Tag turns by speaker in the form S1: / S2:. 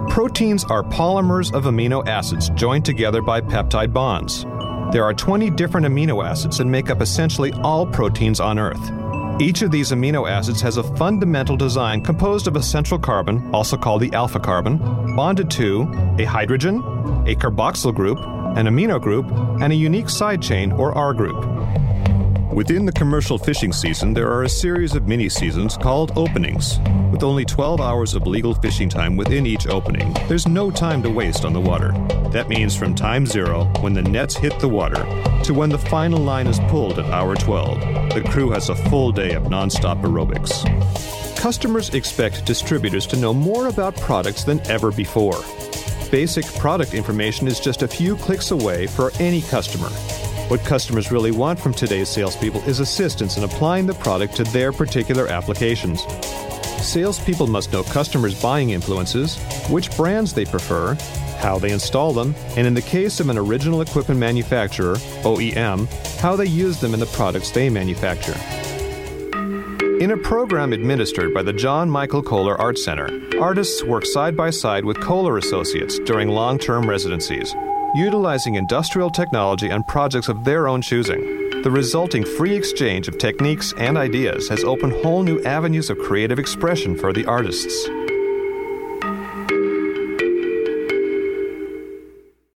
S1: Proteins are polymers of amino acids joined together by peptide bonds. There are 20 different amino acids that make up essentially all proteins on Earth. Each of these amino acids has a fundamental design composed of a central carbon, also called the alpha carbon, bonded to a hydrogen, a carboxyl group, an amino group, and a unique side chain or R group. Within the commercial fishing season, there are a series of mini-seasons called openings. With only 12 hours of legal fishing time within each opening, there's no time to waste on the water. That means from time 0, when the nets hit the water, to when the final line is pulled at hour 12, the crew has a full day of non-stop aerobics. Customers expect distributors to know more about products than ever before. Basic product information is just a few clicks away for any customer. What customers really want from today's salespeople is assistance in applying the product to their particular applications. Salespeople must know customers' buying influences, which brands they prefer, how they install them, and in the case of an original equipment manufacturer, OEM, how they use them in the products they manufacture. In a program administered by the John Michael Kohler Art Center, artists work side by side with Kohler Associates during long-term residencies, utilizing industrial technology on projects of their own choosing. The resulting free exchange of techniques and ideas has opened whole new avenues of creative expression for the artists.